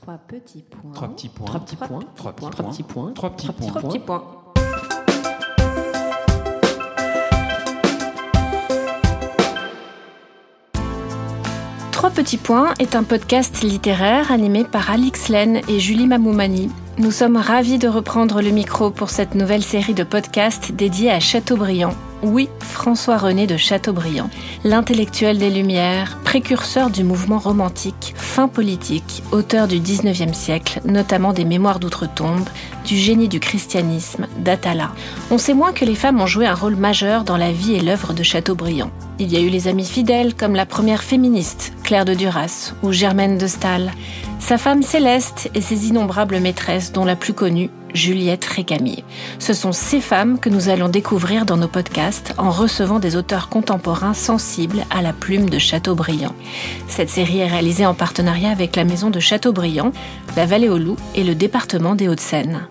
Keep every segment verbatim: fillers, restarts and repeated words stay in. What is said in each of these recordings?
Trois petits points. Trois petits points. Trois petits points. Trois petits Trois petits points. Trois petits points. Trois petits points. Trois petits points est un podcast littéraire animé par Alix Laine et Julie Mamoumani. Nous sommes ravis de reprendre le micro pour cette nouvelle série de podcasts dédiée à Chateaubriand. Oui, François-René de Chateaubriand, l'intellectuel des Lumières, précurseur du mouvement romantique, fin politique, auteur du dix-neuvième siècle, notamment des Mémoires d'outre-tombe, du génie du christianisme, d'Atala. On sait moins que les femmes ont joué un rôle majeur dans la vie et l'œuvre de Chateaubriand. Il y a eu les amies fidèles comme la première féministe, Claire de Duras, ou Germaine de Staël, sa femme Céleste et ses innombrables maîtresses, dont la plus connue, Juliette Récamier. Ce sont ces femmes que nous allons découvrir dans nos podcasts en recevant des auteurs contemporains sensibles à la plume de Chateaubriand. Cette série est réalisée en partenariat avec la maison de Chateaubriand, la Vallée aux Loups et le département des Hauts-de-Seine.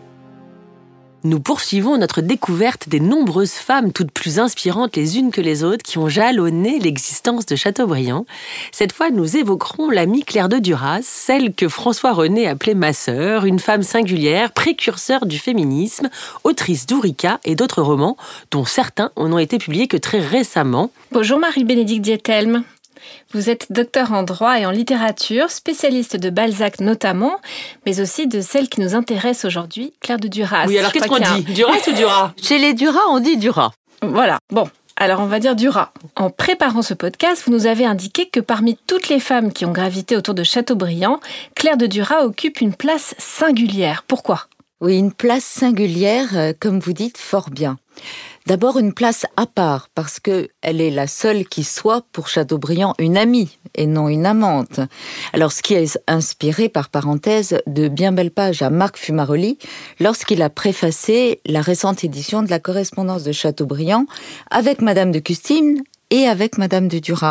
Nous poursuivons notre découverte des nombreuses femmes toutes plus inspirantes les unes que les autres qui ont jalonné l'existence de Chateaubriand. Cette fois, nous évoquerons l'amie Claire de Duras, celle que François-René appelait ma sœur, une femme singulière, précurseur du féminisme, autrice d'Ourika et d'autres romans, dont certains n'ont été publiés que très récemment. Bonjour Marie-Bénédicte Dietelme. Vous êtes docteur en droit et en littérature, spécialiste de Balzac notamment, mais aussi de celle qui nous intéresse aujourd'hui, Claire de Duras. Oui, alors qu'est-ce qu'on dit ? Duras ou Duras ? Chez les Duras, on dit Duras. Voilà, bon, alors on va dire Duras. En préparant ce podcast, vous nous avez indiqué que parmi toutes les femmes qui ont gravité autour de Chateaubriand, Claire de Duras occupe une place singulière. Pourquoi ? Oui, une place singulière, euh, comme vous dites, fort bien. D'abord, une place à part, parce qu'elle est la seule qui soit, pour Chateaubriand, une amie, et non une amante. Alors, ce qui est inspiré, par parenthèse, de bien belles pages à Marc Fumaroli, lorsqu'il a préfacé la récente édition de la correspondance de Chateaubriand avec Madame de Custine et avec Madame de Duras.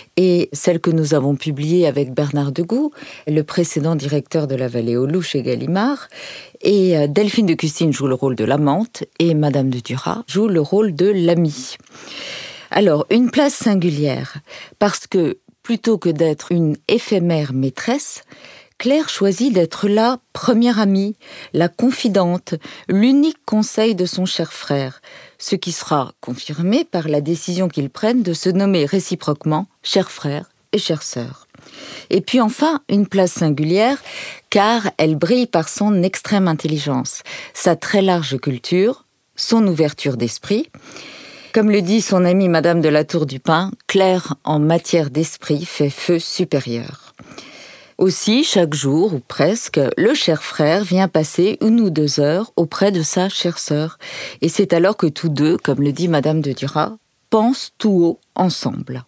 Et celle que nous avons publiée avec Bernard Degout, le précédent directeur de la Vallée aux Loups chez Gallimard. Et Delphine de Custine joue le rôle de l'amante et Madame de Duras joue le rôle de l'amie. Alors, une place singulière, parce que plutôt que d'être une éphémère maîtresse, Claire choisit d'être la première amie, la confidente, l'unique conseil de son cher frère, ce qui sera confirmé par la décision qu'ils prennent de se nommer réciproquement cher frère et chère sœur. Et puis enfin, une place singulière, car elle brille par son extrême intelligence, sa très large culture, son ouverture d'esprit. Comme le dit son amie Madame de la Tour du Pin, Claire, en matière d'esprit, fait feu supérieur. Aussi, chaque jour, ou presque, le cher frère vient passer une ou deux heures auprès de sa chère sœur. Et c'est alors que tous deux, comme le dit Madame de Duras, pensent tout haut ensemble.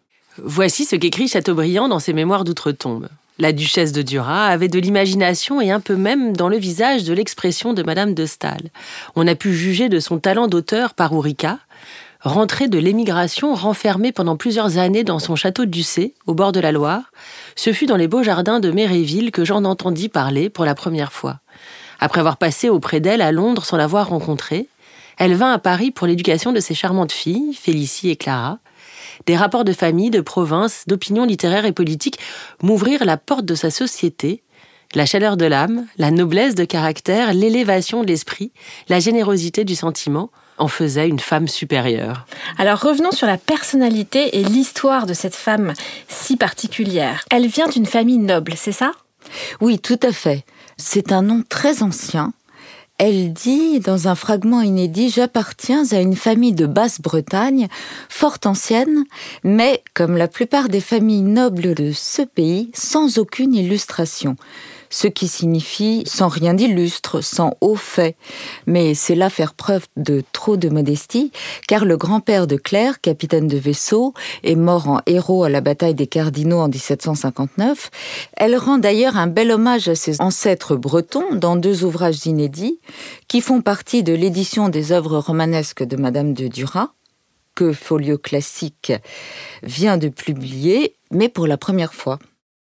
Voici ce qu'écrit Chateaubriand dans ses Mémoires d'outre-tombe. La duchesse de Duras avait de l'imagination et un peu même dans le visage de l'expression de Madame de Staël. On a pu juger de son talent d'auteur par Ourika. Rentrée de l'émigration, renfermée pendant plusieurs années dans son château d'Ussé, au bord de la Loire, ce fut dans les beaux jardins de Méréville que j'en entendis parler pour la première fois. Après avoir passé auprès d'elle à Londres sans l'avoir rencontrée, elle vint à Paris pour l'éducation de ses charmantes filles, Félicie et Clara. Des rapports de famille, de province, d'opinions littéraires et politiques m'ouvrirent la porte de sa société. La chaleur de l'âme, la noblesse de caractère, l'élévation de l'esprit, la générosité du sentiment en faisaient une femme supérieure. Alors revenons sur la personnalité et l'histoire de cette femme si particulière. Elle vient d'une famille noble, c'est ça ? Oui, tout à fait. C'est un nom très ancien. Elle dit, dans un fragment inédit, « J'appartiens à une famille de Basse-Bretagne, fort ancienne, mais, comme la plupart des familles nobles de ce pays, sans aucune illustration. » Ce qui signifie sans rien d'illustre, sans haut fait. Mais c'est là faire preuve de trop de modestie, car le grand-père de Claire, capitaine de vaisseau, est mort en héros à la bataille des Cardinaux en dix-sept cent cinquante-neuf. Elle rend d'ailleurs un bel hommage à ses ancêtres bretons dans deux ouvrages inédits, qui font partie de l'édition des œuvres romanesques de Madame de Duras, que Folio Classique vient de publier, mais pour la première fois.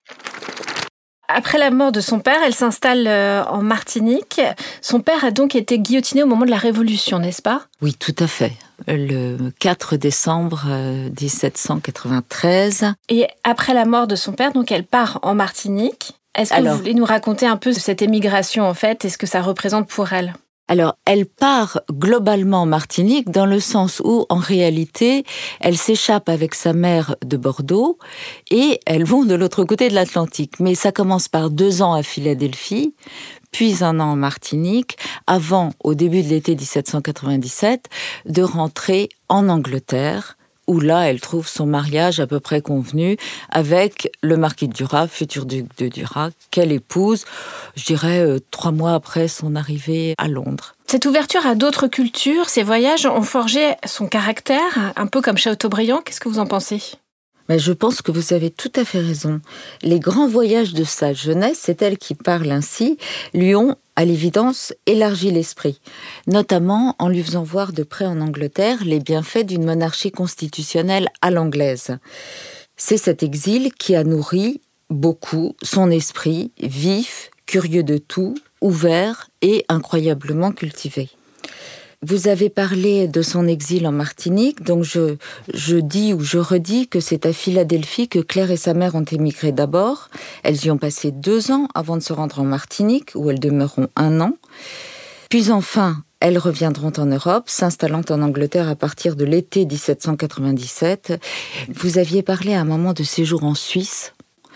Après la mort de son père, elle s'installe en Martinique. Son père a donc été guillotiné au moment de la Révolution, n'est-ce pas ? Oui, tout à fait. Le quatre décembre dix-sept cent quatre-vingt-treize. Et après la mort de son père, donc elle part en Martinique. Est-ce que Alors, vous voulez nous raconter un peu cette émigration, en fait, et ce que ça représente pour elle ? Alors, elle part globalement en Martinique dans le sens où, en réalité, elle s'échappe avec sa mère de Bordeaux et elles vont de l'autre côté de l'Atlantique. Mais ça commence par deux ans à Philadelphie, puis un an en Martinique, avant, au début de l'été dix-sept cent quatre-vingt-dix-sept, de rentrer en Angleterre, où là, elle trouve son mariage à peu près convenu avec le marquis de Duras, futur duc de Duras, qu'elle épouse, je dirais, euh, trois mois après son arrivée à Londres. Cette ouverture à d'autres cultures, ces voyages ont forgé son caractère, un peu comme Chateaubriand. Qu'est-ce que vous en pensez ? Mais je pense que vous avez tout à fait raison. Les grands voyages de sa jeunesse, c'est elle qui parle ainsi, lui ont, à l'évidence, élargi l'esprit, notamment en lui faisant voir de près en Angleterre les bienfaits d'une monarchie constitutionnelle à l'anglaise. C'est cet exil qui a nourri beaucoup son esprit vif, curieux de tout, ouvert et incroyablement cultivé. Vous avez parlé de son exil en Martinique, donc je, je dis ou je redis que c'est à Philadelphie que Claire et sa mère ont émigré d'abord. Elles y ont passé deux ans avant de se rendre en Martinique, où elles demeureront un an. Puis enfin, elles reviendront en Europe, s'installant en Angleterre à partir de l'été dix-sept cent quatre-vingt-dix-sept. Vous aviez parlé à un moment de séjour en Suisse.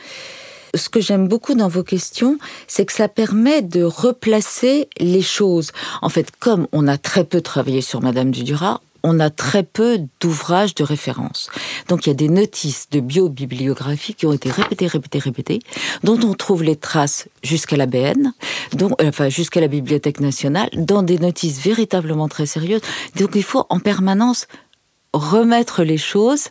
Ce que j'aime beaucoup dans vos questions, c'est que ça permet de replacer les choses. En fait, comme on a très peu travaillé sur Madame de Duras, on a très peu d'ouvrages de référence. Donc il y a des notices de biobibliographie qui ont été répétées, répétées, répétées, dont on trouve les traces jusqu'à la B N, dont, enfin jusqu'à la Bibliothèque nationale, dans des notices véritablement très sérieuses. Donc il faut en permanence remettre les choses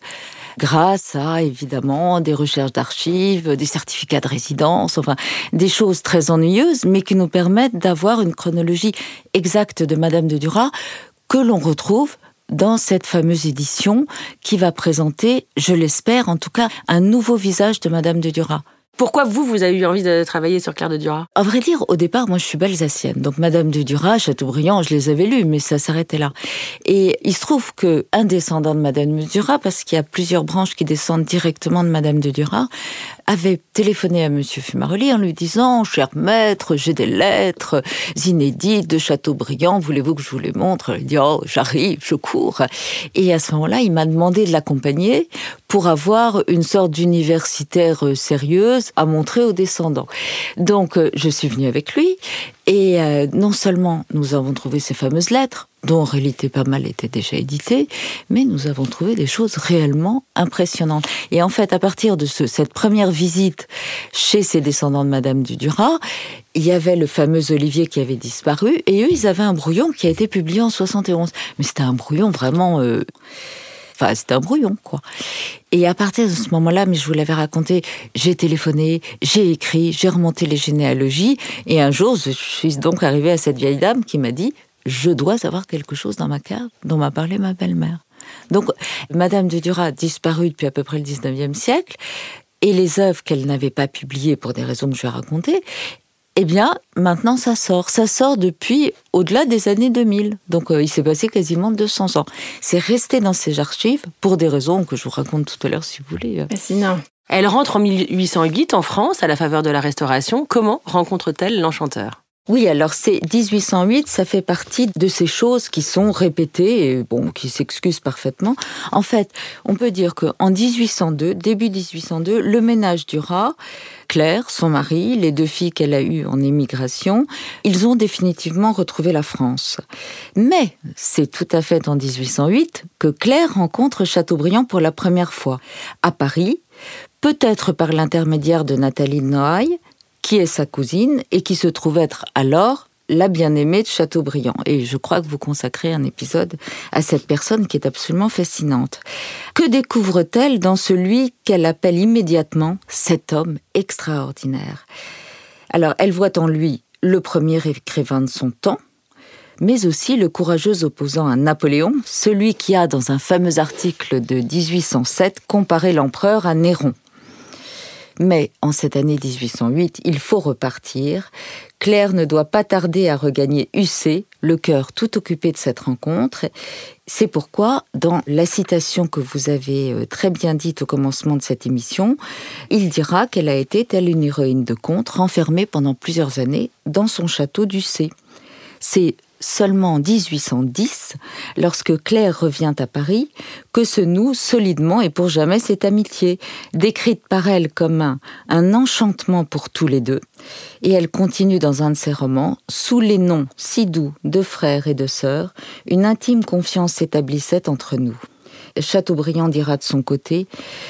grâce à, évidemment, des recherches d'archives, des certificats de résidence, enfin, des choses très ennuyeuses, mais qui nous permettent d'avoir une chronologie exacte de Madame de Duras que l'on retrouve dans cette fameuse édition qui va présenter, je l'espère en tout cas, un nouveau visage de Madame de Duras. Pourquoi vous, vous avez eu envie de travailler sur Claire de Duras ? À vrai dire, au départ, moi je suis alsacienne. Donc Madame de Duras, Chateaubriand, je les avais lus, mais ça s'arrêtait là. Et il se trouve qu'un descendant de Madame de Duras, parce qu'il y a plusieurs branches qui descendent directement de Madame de Duras, avait téléphoné à Monsieur Fumaroli en lui disant « Cher maître, j'ai des lettres inédites de Chateaubriand, voulez-vous que je vous les montre ?» Il dit « Oh, j'arrive, je cours !» Et à ce moment-là, il m'a demandé de l'accompagner pour avoir une sorte d'universitaire sérieuse à montrer aux descendants. Donc, je suis venue avec lui, et euh, non seulement nous avons trouvé ces fameuses lettres, dont en réalité pas mal étaient déjà éditées, mais nous avons trouvé des choses réellement impressionnantes. Et en fait, à partir de ce, cette première visite chez ces descendants de Madame de Duras, il y avait le fameux Olivier qui avait disparu, et eux, ils avaient un brouillon qui a été publié en soixante et onze. Mais c'était un brouillon vraiment... Euh... Enfin, c'était un brouillon, quoi. Et à partir de ce moment-là, mais je vous l'avais raconté, j'ai téléphoné, j'ai écrit, j'ai remonté les généalogies, et un jour, je suis donc arrivée à cette vieille dame qui m'a dit « Je dois avoir quelque chose dans ma cave dont m'a parlé ma belle-mère. » Donc, Madame de Duras a disparu depuis à peu près le dix-neuvième siècle, et les œuvres qu'elle n'avait pas publiées pour des raisons que je vais raconter, eh bien, maintenant, ça sort. Ça sort depuis au-delà des années deux mille. Donc, euh, il s'est passé quasiment deux cents ans. C'est resté dans ces archives pour des raisons que je vous raconte tout à l'heure, si vous voulez. Fascinant. Elle rentre en mille huit cent huit en France, à la faveur de la Restauration. Comment rencontre-t-elle l'enchanteur ? Oui, alors c'est dix-huit cent huit, ça fait partie de ces choses qui sont répétées et bon, qui s'excusent parfaitement. En fait, on peut dire qu'en dix-huit cent deux, début dix-huit cent deux, le ménage Duras, Claire, son mari, les deux filles qu'elle a eues en émigration, ils ont définitivement retrouvé la France. Mais c'est tout à fait en dix-huit cent huit que Claire rencontre Chateaubriand pour la première fois, à Paris, peut-être par l'intermédiaire de Nathalie de Noailles, qui est sa cousine et qui se trouve être alors la bien-aimée de Chateaubriand. Et je crois que vous consacrez un épisode à cette personne qui est absolument fascinante. Que découvre-t-elle dans celui qu'elle appelle immédiatement cet homme extraordinaire ? Alors, elle voit en lui le premier écrivain de son temps, mais aussi le courageux opposant à Napoléon, celui qui a, dans un fameux article de dix-huit cent sept, comparé l'empereur à Néron. Mais en cette année dix-huit cent huit, il faut repartir. Claire ne doit pas tarder à regagner U C, le cœur tout occupé de cette rencontre. C'est pourquoi, dans la citation que vous avez très bien dite au commencement de cette émission, il dira qu'elle a été, telle une héroïne de conte, renfermée pendant plusieurs années dans son château d'U C. C'est seulement en dix-huit cent dix, lorsque Claire revient à Paris, que se noue solidement et pour jamais cette amitié, décrite par elle comme un, un enchantement pour tous les deux. Et elle continue dans un de ses romans, sous les noms si doux de frères et de sœurs, une intime confiance s'établissait entre nous. Chateaubriand dira de son côté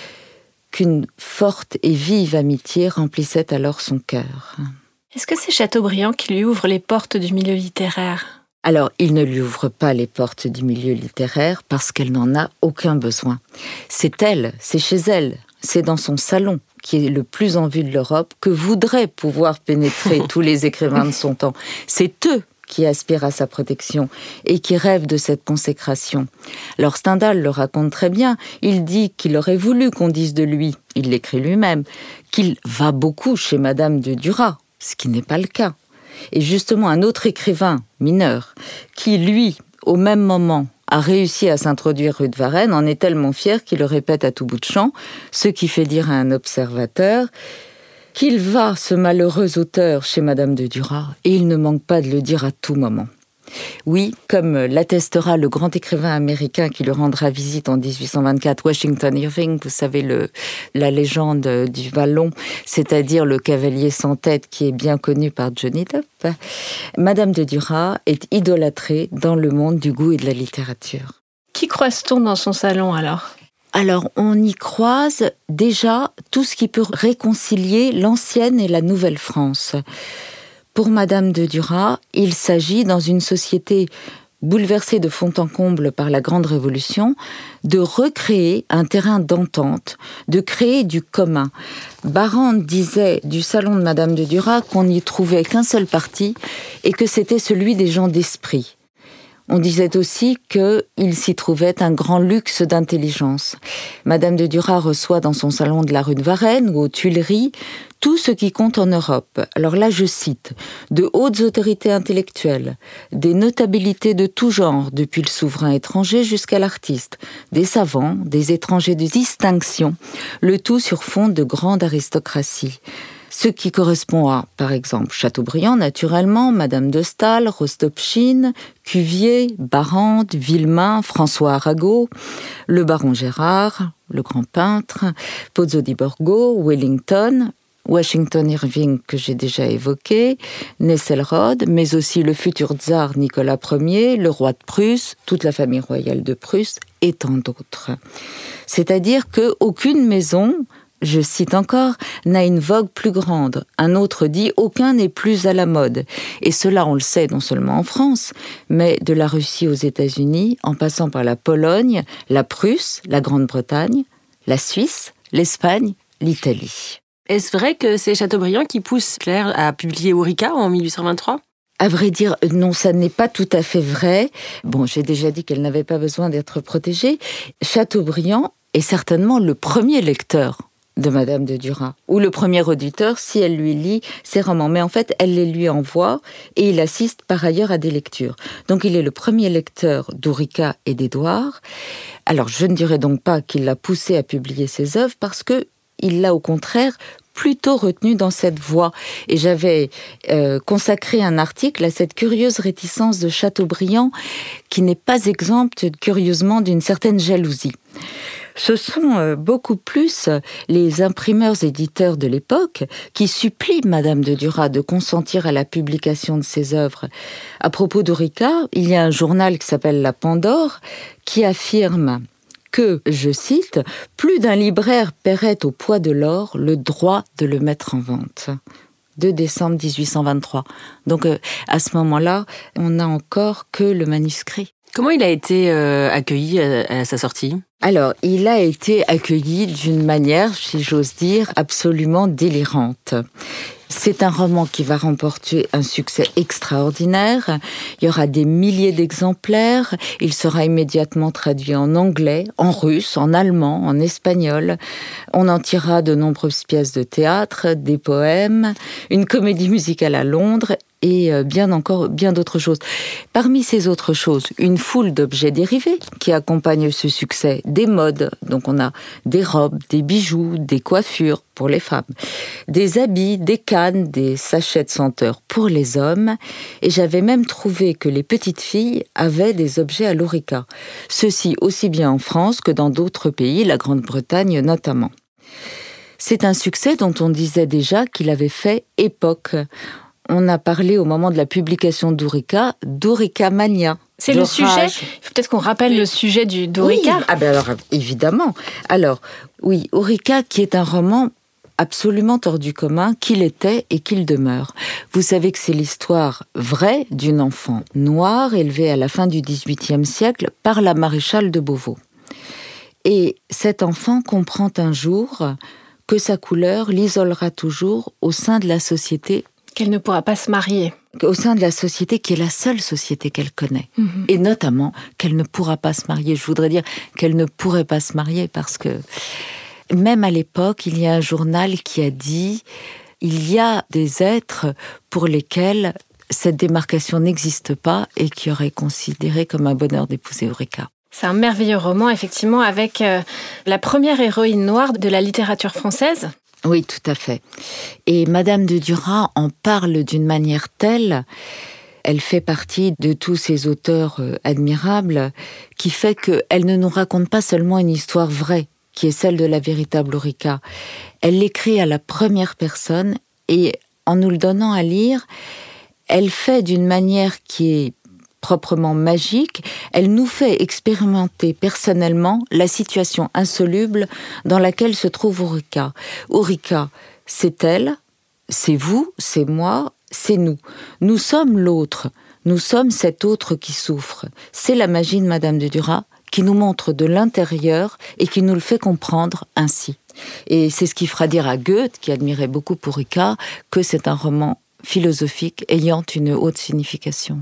qu'une forte et vive amitié remplissait alors son cœur. Est-ce que c'est Chateaubriand qui lui ouvre les portes du milieu littéraire ? Alors, il ne lui ouvre pas les portes du milieu littéraire parce qu'elle n'en a aucun besoin. C'est elle, c'est chez elle, c'est dans son salon, qui est le plus en vue de l'Europe, que voudraient pouvoir pénétrer tous les écrivains de son temps. C'est eux qui aspirent à sa protection et qui rêvent de cette consécration. Alors Stendhal le raconte très bien, il dit qu'il aurait voulu qu'on dise de lui, il l'écrit lui-même, qu'il va beaucoup chez Madame de Duras, ce qui n'est pas le cas. Et justement, un autre écrivain mineur, qui, lui, au même moment, a réussi à s'introduire rue de Varennes, en est tellement fier qu'il le répète à tout bout de champ, ce qui fait dire à un observateur qu'il va, ce malheureux auteur, chez Madame de Duras, et il ne manque pas de le dire à tout moment. Oui, comme l'attestera le grand écrivain américain qui lui rendra visite en dix-huit cent vingt-quatre, Washington Irving, vous savez, le, la légende du Vallon, c'est-à-dire le cavalier sans tête qui est bien connu par Johnny Depp, Madame de Duras est idolâtrée dans le monde du goût et de la littérature. Qui croise-t-on dans son salon alors ? Alors, on y croise déjà tout ce qui peut réconcilier l'ancienne et la nouvelle France. Pour Madame de Duras, il s'agit, dans une société bouleversée de fond en comble par la Grande Révolution, de recréer un terrain d'entente, de créer du commun. Barrande disait du salon de Madame de Duras qu'on n'y trouvait qu'un seul parti et que c'était celui des gens d'esprit. On disait aussi qu'il s'y trouvait un grand luxe d'intelligence. Madame de Duras reçoit dans son salon de la rue de Varennes ou aux Tuileries tout ce qui compte en Europe. Alors là, je cite, de hautes autorités intellectuelles, des notabilités de tout genre, depuis le souverain étranger jusqu'à l'artiste, des savants, des étrangers de distinction, le tout sur fond de grande aristocratie. Ce qui correspond à, par exemple, Chateaubriand, naturellement, Madame de Staël, Rostopchine, Cuvier, Barrande, Villemain, François Arago, le baron Gérard, le grand peintre, Pozzo di Borgo, Wellington, Washington Irving, que j'ai déjà évoqué, Nesselrode, mais aussi le futur tsar Nicolas Ier, le roi de Prusse, toute la famille royale de Prusse, et tant d'autres. C'est-à-dire qu'aucune maison, je cite encore, n'a une vogue plus grande. Un autre dit « aucun n'est plus à la mode ». Et cela, on le sait non seulement en France, mais de la Russie aux États-Unis, en passant par la Pologne, la Prusse, la Grande-Bretagne, la Suisse, l'Espagne, l'Italie. Est-ce vrai que c'est Chateaubriand qui pousse Claire à publier Ourika en mille huit cent vingt-trois ? À vrai dire, non, ça n'est pas tout à fait vrai. Bon, j'ai déjà dit qu'elle n'avait pas besoin d'être protégée. Chateaubriand est certainement le premier lecteur de Madame de Duras, ou le premier auditeur si elle lui lit ses romans. Mais en fait, elle les lui envoie et il assiste par ailleurs à des lectures. Donc il est le premier lecteur d'Ourika et d'Édouard. Alors je ne dirais donc pas qu'il l'a poussé à publier ses œuvres parce que il l'a au contraire plutôt retenu dans cette voie. Et j'avais euh, consacré un article à cette curieuse réticence de Chateaubriand qui n'est pas exempte, curieusement, d'une certaine jalousie. Ce sont beaucoup plus les imprimeurs-éditeurs de l'époque qui supplient Madame de Duras de consentir à la publication de ses œuvres. À propos d'Ourika, il y a un journal qui s'appelle La Pandore qui affirme que, je cite, « plus d'un libraire paierait au poids de l'or le droit de le mettre en vente ». deux décembre dix-huit cent vingt-trois. Donc à ce moment-là, on n'a encore que le manuscrit. Comment il a été euh, accueilli à, à sa sortie ? Alors, il a été accueilli d'une manière, si j'ose dire, absolument délirante. C'est un roman qui va remporter un succès extraordinaire. Il y aura des milliers d'exemplaires. Il sera immédiatement traduit en anglais, en russe, en allemand, en espagnol. On en tirera de nombreuses pièces de théâtre, des poèmes, une comédie musicale à Londres et bien encore, bien d'autres choses. Parmi ces autres choses, une foule d'objets dérivés qui accompagnent ce succès. Des modes, donc on a des robes, des bijoux, des coiffures pour les femmes, des habits, des cannes, des sachets de senteurs pour les hommes. Et j'avais même trouvé que les petites filles avaient des objets à l'Orica. Ceci aussi bien en France que dans d'autres pays, la Grande-Bretagne notamment. C'est un succès dont on disait déjà qu'il avait fait époque. On a parlé au moment de la publication d'Orica, d'Orica Mania. C'est le sujet. Il faut peut-être qu'on rappelle oui. le sujet du d'Orica. Oui. Ah ben alors, évidemment. Alors, oui, Orica qui est un roman absolument hors du commun, qu'il était et qu'il demeure. Vous savez que c'est l'histoire vraie d'une enfant noire élevée à la fin du dix-huitième siècle par la maréchale de Beauvau. Et cet enfant comprend un jour que sa couleur l'isolera toujours au sein de la société. Qu'elle ne pourra pas se marier. Au sein de la société qui est la seule société qu'elle connaît. Mmh. Et notamment qu'elle ne pourra pas se marier. Je voudrais dire qu'elle ne pourrait pas se marier parce que même à l'époque, il y a un journal qui a dit il y a des êtres pour lesquels cette démarcation n'existe pas et qui auraient considéré comme un bonheur d'épouser Orica. C'est un merveilleux roman, effectivement, avec euh, la première héroïne noire de la littérature française. Oui, tout à fait. Et Madame de Duras en parle d'une manière telle, elle fait partie de tous ces auteurs euh, admirables, qui fait qu'elle ne nous raconte pas seulement une histoire vraie, qui est celle de la véritable Orica. Elle l'écrit à la première personne et en nous le donnant à lire, elle fait d'une manière qui est proprement magique, elle nous fait expérimenter personnellement la situation insoluble dans laquelle se trouve Orica. Orica, c'est elle, c'est vous, c'est moi, c'est nous. Nous sommes l'autre, nous sommes cet autre qui souffre. C'est la magie de Madame de Duras qui nous montre de l'intérieur et qui nous le fait comprendre ainsi. Et c'est ce qui fera dire à Goethe, qui admirait beaucoup Orica, que c'est un roman philosophique ayant une haute signification.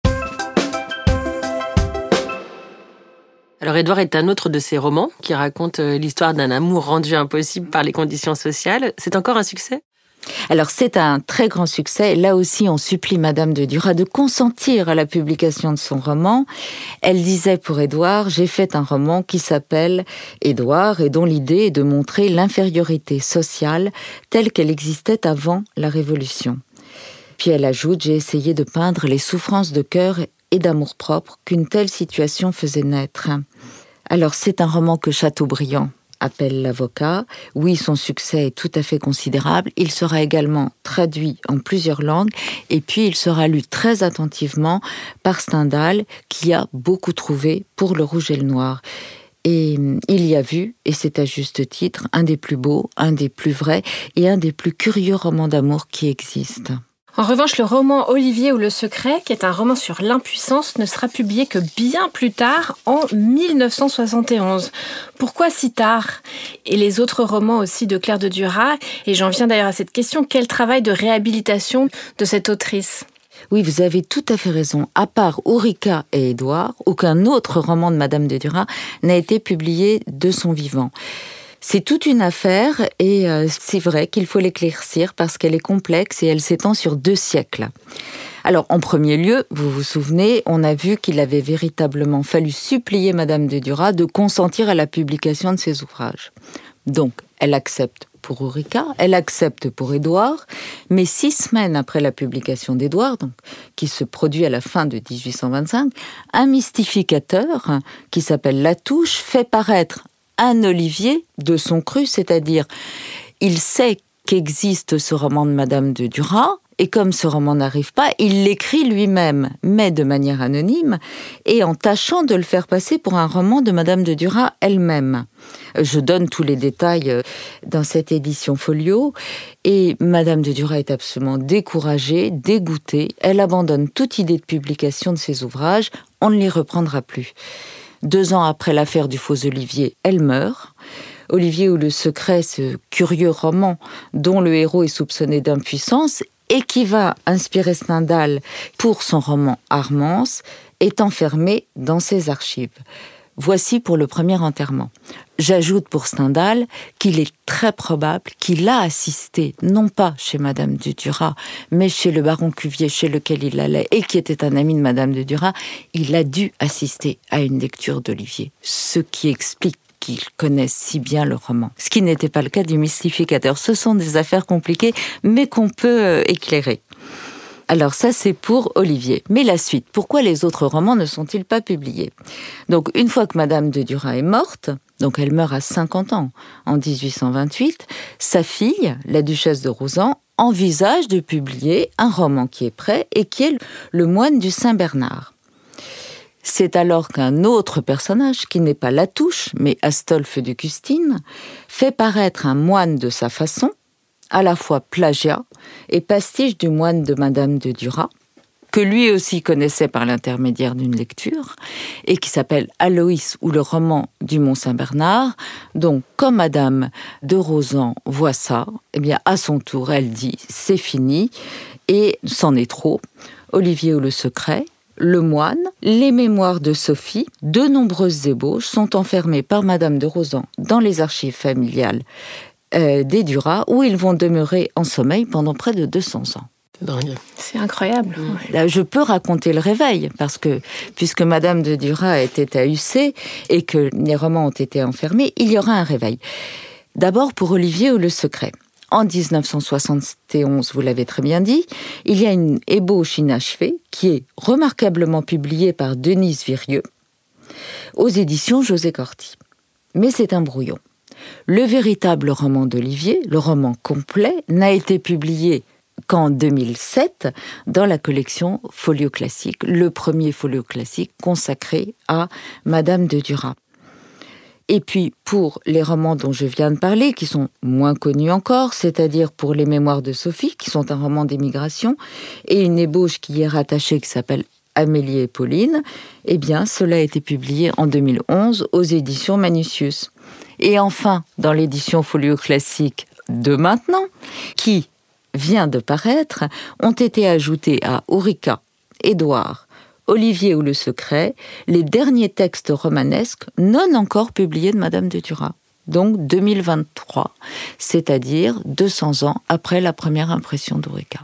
Alors Édouard est un autre de ces romans qui raconte l'histoire d'un amour rendu impossible par les conditions sociales. C'est encore un succès ? Alors c'est un très grand succès. Là aussi, on supplie Madame de Duras de consentir à la publication de son roman. Elle disait pour Édouard, j'ai fait un roman qui s'appelle Édouard et dont l'idée est de montrer l'infériorité sociale telle qu'elle existait avant la Révolution. Puis elle ajoute, j'ai essayé de peindre les souffrances de cœur et d'amour-propre qu'une telle situation faisait naître. Alors, c'est un roman que Chateaubriand appelle l'avocat. Oui, son succès est tout à fait considérable. Il sera également traduit en plusieurs langues et puis il sera lu très attentivement par Stendhal, qui a beaucoup trouvé pour Le Rouge et le Noir. Et il y a vu, et c'est à juste titre, un des plus beaux, un des plus vrais et un des plus curieux romans d'amour qui existent. En revanche, le roman Olivier ou le secret, qui est un roman sur l'impuissance, ne sera publié que bien plus tard, en mille neuf cent soixante et onze. Pourquoi si tard ? Et les autres romans aussi de Claire de Duras, et j'en viens d'ailleurs à cette question, quel travail de réhabilitation de cette autrice ? Oui, vous avez tout à fait raison. À part Orica et Édouard, aucun autre roman de Madame de Duras n'a été publié de son vivant. C'est toute une affaire et euh, c'est vrai qu'il faut l'éclaircir parce qu'elle est complexe et elle s'étend sur deux siècles. Alors, en premier lieu, vous vous souvenez, on a vu qu'il avait véritablement fallu supplier Madame de Duras de consentir à la publication de ses ouvrages. Donc, elle accepte pour Orica, elle accepte pour Édouard, mais six semaines après la publication d'Édouard, donc, qui se produit à la fin de dix-huit cent vingt-cinq, un mystificateur qui s'appelle Latouche fait paraître un Olivier de son cru, c'est-à-dire il sait qu'existe ce roman de Madame de Duras, et comme ce roman n'arrive pas, il l'écrit lui-même, mais de manière anonyme, et en tâchant de le faire passer pour un roman de Madame de Duras elle-même. Je donne tous les détails dans cette édition folio, et Madame de Duras est absolument découragée, dégoûtée, elle abandonne toute idée de publication de ses ouvrages, on ne les reprendra plus. Deux ans après l'affaire du faux Olivier, elle meurt. Olivier ou le secret, ce curieux roman dont le héros est soupçonné d'impuissance et qui va inspirer Stendhal pour son roman Armance, est enfermé dans ses archives. Voici pour le premier enterrement. J'ajoute pour Stendhal qu'il est très probable qu'il a assisté, non pas chez Madame de Duras, mais chez le baron Cuvier, chez lequel il allait, et qui était un ami de Madame de Duras, il a dû assister à une lecture d'Olivier. Ce qui explique qu'il connaisse si bien le roman. Ce qui n'était pas le cas du mystificateur. Ce sont des affaires compliquées, mais qu'on peut euh, éclairer. Alors ça, c'est pour Olivier. Mais la suite, pourquoi les autres romans ne sont-ils pas publiés ? Donc, une fois que Madame de Duras est morte, donc elle meurt à cinquante ans, en dix-huit cent vingt-huit, sa fille, la duchesse de Rozan, envisage de publier un roman qui est prêt et qui est Le Moine du Saint-Bernard. C'est alors qu'un autre personnage, qui n'est pas Latouche, mais Astolphe de Custine, fait paraître un moine de sa façon, à la fois plagiat et pastiche du moine de Madame de Duras, que lui aussi connaissait par l'intermédiaire d'une lecture, et qui s'appelle Aloïs ou le roman du Mont-Saint-Bernard. Donc, comme Madame de Rozan voit ça, eh bien, à son tour, elle dit « c'est fini » et c'en est trop. Olivier ou le secret, Le Moine, les mémoires de Sophie, de nombreuses ébauches sont enfermées par Madame de Rozan dans les archives familiales Euh, des Duras, où ils vont demeurer en sommeil pendant près de deux cents ans. C'est dingue. C'est incroyable. Là, je peux raconter le réveil, parce que, puisque Madame de Duras était à U C et que les romans ont été enfermés, il y aura un réveil. D'abord pour Olivier ou le secret. En dix-neuf cent soixante et onze, vous l'avez très bien dit, il y a une ébauche inachevée qui est remarquablement publiée par Denise Virieux aux éditions José Corti. Mais c'est un brouillon. Le véritable roman d'Olivier, le roman complet, n'a été publié qu'en deux mille sept dans la collection Folio Classique, le premier Folio Classique consacré à Madame de Duras. Et puis, pour les romans dont je viens de parler, qui sont moins connus encore, c'est-à-dire pour Les Mémoires de Sophie, qui sont un roman d'émigration, et une ébauche qui y est rattachée, qui s'appelle Amélie et Pauline, eh bien, cela a été publié en deux mille onze aux éditions Manucius. Et enfin, dans l'édition Folio Classique de maintenant, qui vient de paraître, ont été ajoutés à Ourika, Édouard, Olivier ou le secret, les derniers textes romanesques non encore publiés de Madame de Duras. Donc deux mille vingt-trois, c'est-à-dire deux cents ans après la première impression d'Ourika.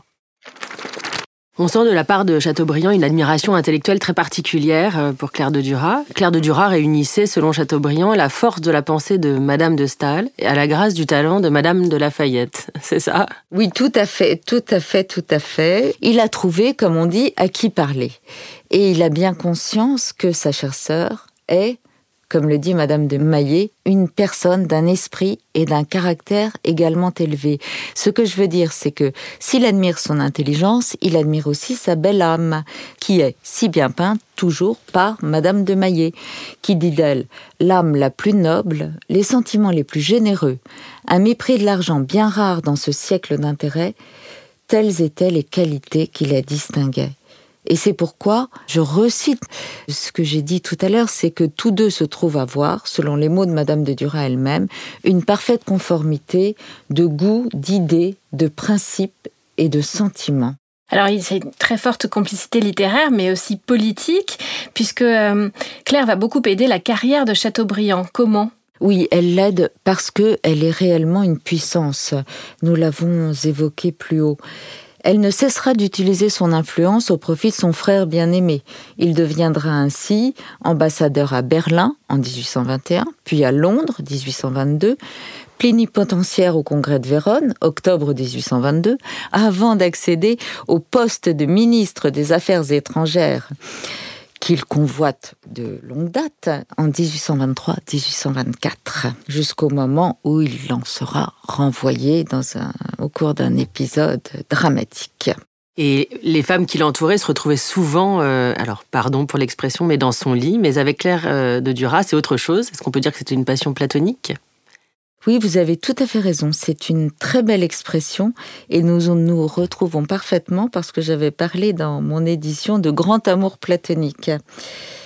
On sent de la part de Chateaubriand une admiration intellectuelle très particulière pour Claire de Duras. Claire de Duras réunissait, selon Chateaubriand, la force de la pensée de Madame de Staël à la grâce du talent de Madame de Lafayette. C'est ça ? Oui, tout à fait, tout à fait, tout à fait. Il a trouvé, comme on dit, à qui parler. Et il a bien conscience que sa chère sœur est, comme le dit Madame de Maillet, une personne d'un esprit et d'un caractère également élevé. Ce que je veux dire, c'est que s'il admire son intelligence, il admire aussi sa belle âme, qui est si bien peinte toujours par Madame de Maillet, qui dit d'elle « l'âme la plus noble, les sentiments les plus généreux, un mépris de l'argent bien rare dans ce siècle d'intérêt, telles étaient les qualités qui la distinguaient. » Et c'est pourquoi je recite ce que j'ai dit tout à l'heure, c'est que tous deux se trouvent avoir, selon les mots de Madame de Duras elle-même, une parfaite conformité de goût, d'idées, de principes et de sentiments. Alors, il y a une très forte complicité littéraire, mais aussi politique, puisque euh, Claire va beaucoup aider la carrière de Chateaubriand. Comment ? Oui, elle l'aide parce qu'elle est réellement une puissance. Nous l'avons évoqué plus haut. Elle ne cessera d'utiliser son influence au profit de son frère bien-aimé. Il deviendra ainsi ambassadeur à Berlin en dix-huit cent vingt et un, puis à Londres dix-huit cent vingt-deux, plénipotentiaire au congrès de Vérone, octobre dix-huit cent vingt-deux, avant d'accéder au poste de ministre des Affaires étrangères qu'il convoite de longue date en dix-huit cent vingt-trois dix-huit cent vingt-quatre, jusqu'au moment où il en sera renvoyé dans un, au cours d'un épisode dramatique. Et les femmes qui l'entouraient se retrouvaient souvent, euh, alors pardon pour l'expression, mais dans son lit. Mais avec Claire euh, de Duras, c'est autre chose. Est-ce qu'on peut dire que c'était une passion platonique ? Oui, vous avez tout à fait raison. C'est une très belle expression et nous nous retrouvons parfaitement parce que j'avais parlé dans mon édition de grand amour platonique.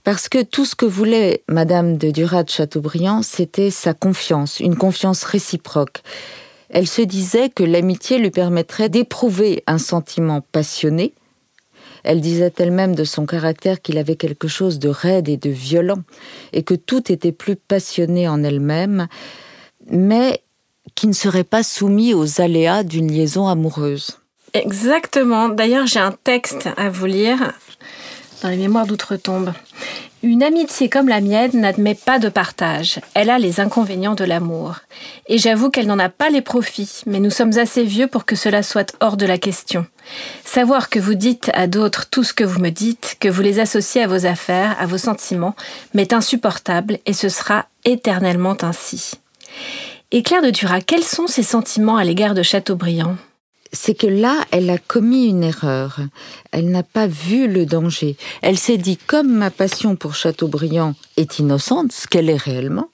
Parce que tout ce que voulait Madame de Duras de Chateaubriand, c'était sa confiance, une confiance réciproque. Elle se disait que l'amitié lui permettrait d'éprouver un sentiment passionné. Elle disait elle-même de son caractère qu'il avait quelque chose de raide et de violent, et que tout était plus passionné en elle-même, mais qui ne serait pas soumis aux aléas d'une liaison amoureuse. Exactement. D'ailleurs, j'ai un texte à vous lire dans les Mémoires d'Outre-Tombe. Une amitié comme la mienne n'admet pas de partage. Elle a les inconvénients de l'amour. Et j'avoue qu'elle n'en a pas les profits, mais nous sommes assez vieux pour que cela soit hors de la question. Savoir que vous dites à d'autres tout ce que vous me dites, que vous les associez à vos affaires, à vos sentiments, m'est insupportable et ce sera éternellement ainsi. Et Claire de Duras, quels sont ses sentiments à l'égard de Chateaubriand ? C'est que là, elle a commis une erreur. Elle n'a pas vu le danger. Elle s'est dit, comme ma passion pour Chateaubriand est innocente, ce qu'elle est réellement,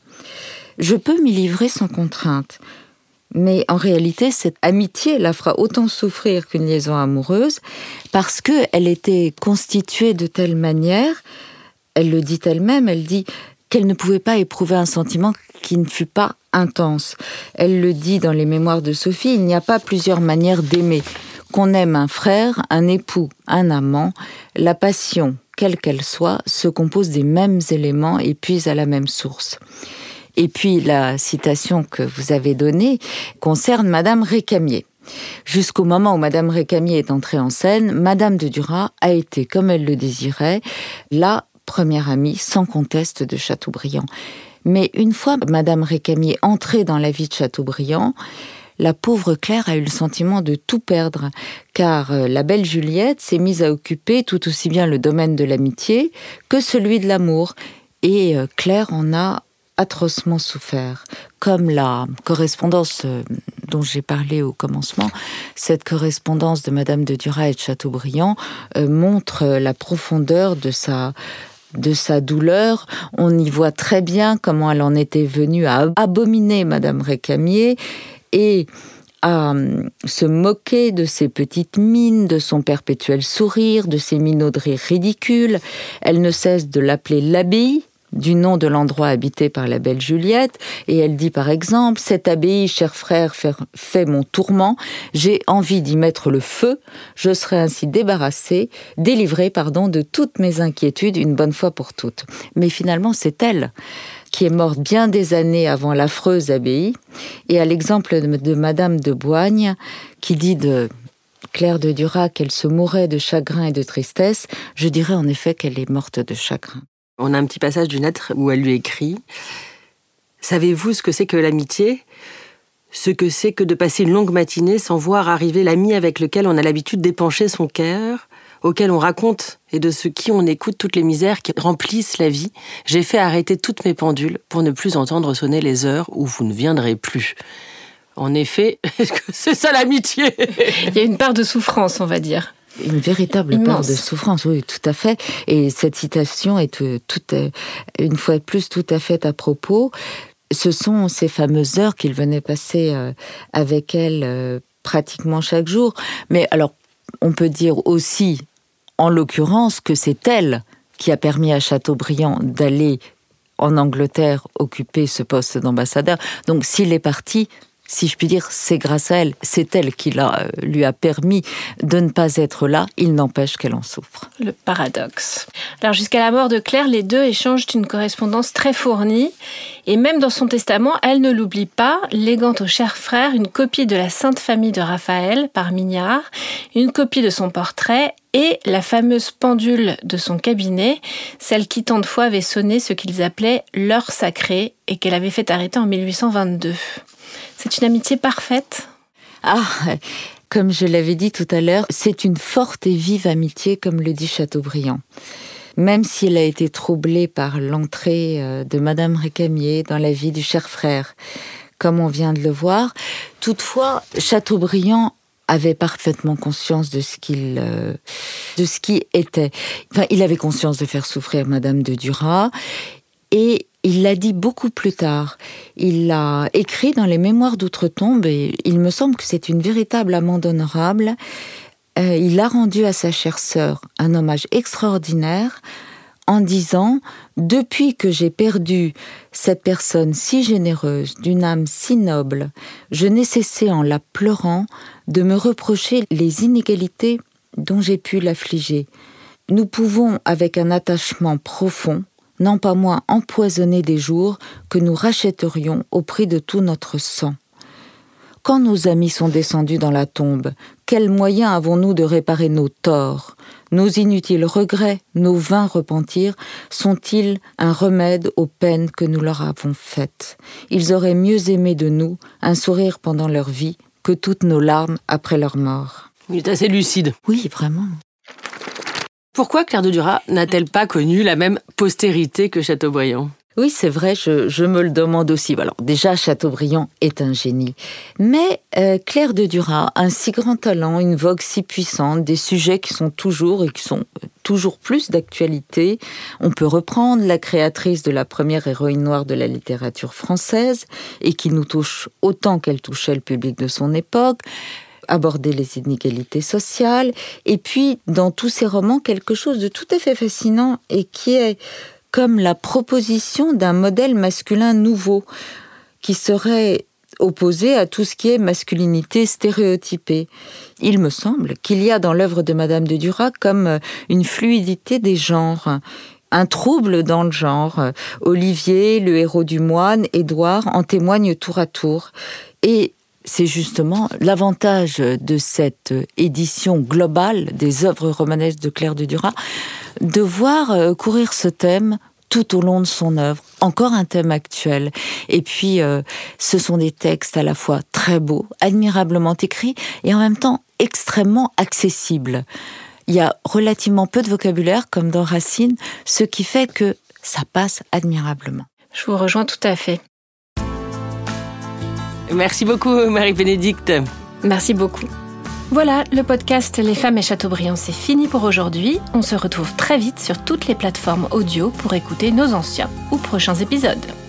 je peux m'y livrer sans contrainte. Mais en réalité, cette amitié la fera autant souffrir qu'une liaison amoureuse, parce qu'elle était constituée de telle manière, elle le dit elle-même, elle dit qu'elle ne pouvait pas éprouver un sentiment qui ne fût pas intense. Elle le dit dans les Mémoires de Sophie, il n'y a pas plusieurs manières d'aimer. Qu'on aime un frère, un époux, un amant, la passion, quelle qu'elle soit, se compose des mêmes éléments et puise à la même source. Et puis la citation que vous avez donnée concerne Madame Récamier. Jusqu'au moment où Madame Récamier est entrée en scène, Madame de Duras a été, comme elle le désirait, la première amie sans conteste de Chateaubriand. Mais une fois Madame Récamier entrée dans la vie de Chateaubriand, la pauvre Claire a eu le sentiment de tout perdre, car la belle Juliette s'est mise à occuper tout aussi bien le domaine de l'amitié que celui de l'amour. Et Claire en a atrocement souffert. Comme la correspondance dont j'ai parlé au commencement, cette correspondance de Madame de Duras et de Chateaubriand euh, montre la profondeur de sa... de sa douleur. On y voit très bien comment elle en était venue à abominer Madame Récamier et à se moquer de ses petites mines, de son perpétuel sourire, de ses minauderies ridicules. Elle ne cesse de l'appeler l'abbaye, du nom de l'endroit habité par la belle Juliette, et elle dit par exemple « Cette abbaye, cher frère, fait, fait mon tourment, j'ai envie d'y mettre le feu, je serai ainsi débarrassée, délivrée, pardon, de toutes mes inquiétudes une bonne fois pour toutes. » Mais finalement, c'est elle qui est morte bien des années avant l'affreuse abbaye, et à l'exemple de, de Madame de Boigne, qui dit de Claire de Duras qu'elle se mourait de chagrin et de tristesse, je dirais en effet qu'elle est morte de chagrin. On a un petit passage d'une lettre où elle lui écrit « Savez-vous ce que c'est que l'amitié ? Ce que c'est que de passer une longue matinée sans voir arriver l'ami avec lequel on a l'habitude d'épancher son cœur, auquel on raconte et de ce qui on écoute toutes les misères qui remplissent la vie. J'ai fait arrêter toutes mes pendules pour ne plus entendre sonner les heures où vous ne viendrez plus. » En effet, est-ce que c'est ça l'amitié ? Il y a une part de souffrance, on va dire. Une véritable Immense. part de souffrance, oui, tout à fait. Et cette citation est tout, une fois de plus tout à fait à propos. Ce sont ces fameuses heures qu'il venait passer avec elle pratiquement chaque jour. Mais alors, on peut dire aussi, en l'occurrence, que c'est elle qui a permis à Chateaubriand d'aller en Angleterre occuper ce poste d'ambassadeur. Donc, s'il est parti, si je puis dire, c'est grâce à elle, c'est elle qui l'a, lui a permis de ne pas être là, il n'empêche qu'elle en souffre. Le paradoxe. Alors jusqu'à la mort de Claire, les deux échangent une correspondance très fournie, et même dans son testament, elle ne l'oublie pas, léguant au cher frère une copie de la Sainte Famille de Raphaël par Mignard, une copie de son portrait et la fameuse pendule de son cabinet, celle qui tant de fois avait sonné ce qu'ils appelaient l'heure sacrée et qu'elle avait fait arrêter en mille huit cent vingt-deux. C'est une amitié parfaite ? Ah, comme je l'avais dit tout à l'heure, c'est une forte et vive amitié, comme le dit Chateaubriand. Même si elle a été troublée par l'entrée de Madame Récamier dans la vie du cher frère, comme on vient de le voir, toutefois, Chateaubriand avait parfaitement conscience de ce qu'il, euh, de ce qui était. Enfin, il avait conscience de faire souffrir Madame de Duras, et il l'a dit beaucoup plus tard. Il l'a écrit dans les Mémoires d'Outre-Tombe, et il me semble que c'est une véritable amende honorable. Euh, il a rendu à sa chère sœur un hommage extraordinaire en disant « Depuis que j'ai perdu cette personne si généreuse, d'une âme si noble, je n'ai cessé en la pleurant de me reprocher les inégalités dont j'ai pu l'affliger. Nous pouvons, avec un attachement profond, n'en pas moins empoisonner des jours que nous rachèterions au prix de tout notre sang. Quand nos amis sont descendus dans la tombe, quels moyens avons-nous de réparer nos torts ? Nos inutiles regrets, nos vains repentirs, sont-ils un remède aux peines que nous leur avons faites ? Ils auraient mieux aimé de nous un sourire pendant leur vie que toutes nos larmes après leur mort. » Il est assez lucide. Oui, vraiment. Pourquoi Claire de Duras n'a-t-elle pas connu la même postérité que Chateaubriand ? Oui, c'est vrai, je, je me le demande aussi. Alors déjà, Chateaubriand est un génie. Mais euh, Claire de Duras a un si grand talent, une vogue si puissante, des sujets qui sont toujours et qui sont toujours plus d'actualité. On peut reprendre la créatrice de la première héroïne noire de la littérature française et qui nous touche autant qu'elle touchait le public de son époque. Aborder les inégalités sociales. Et puis, dans tous ces romans, quelque chose de tout à fait fascinant et qui est comme la proposition d'un modèle masculin nouveau qui serait opposé à tout ce qui est masculinité stéréotypée. Il me semble qu'il y a dans l'œuvre de Madame de Duras comme une fluidité des genres, un trouble dans le genre. Olivier, le héros du Moine, Édouard en témoignent tour à tour. Et c'est justement l'avantage de cette édition globale des œuvres romanesques de Claire de Duras, de voir courir ce thème tout au long de son œuvre, encore un thème actuel. Et puis, euh, ce sont des textes à la fois très beaux, admirablement écrits, et en même temps extrêmement accessibles. Il y a relativement peu de vocabulaire, comme dans Racine, ce qui fait que ça passe admirablement. Je vous rejoins tout à fait. Merci beaucoup, Marie-Bénédicte. Merci beaucoup. Voilà, le podcast Les femmes et Chateaubriand, c'est fini pour aujourd'hui. On se retrouve très vite sur toutes les plateformes audio pour écouter nos anciens ou prochains épisodes.